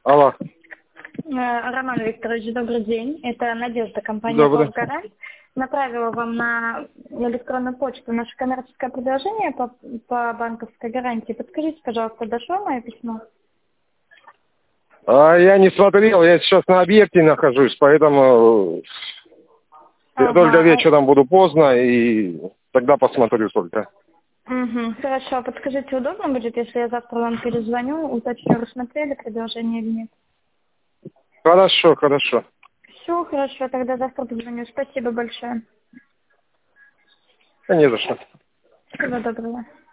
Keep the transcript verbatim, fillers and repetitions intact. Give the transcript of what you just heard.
Алло. Э, Роман Викторович, добрый день. Это Надежда, компания Добрый. «Полгарант». Направила вам на электронную почту наше коммерческое предложение по, по банковской гарантии. Подскажите, пожалуйста, дошло мое письмо? А, я не смотрел, я сейчас на объекте нахожусь, поэтому я только Ага. вечером буду поздно, и тогда посмотрю только. Угу. Хорошо. Подскажите, удобно будет, если я завтра вам перезвоню, уточню, рассмотрели предложение или нет? Хорошо, хорошо. Все, хорошо, тогда завтра позвоню. Спасибо большое. Да не за что. Всего доброго.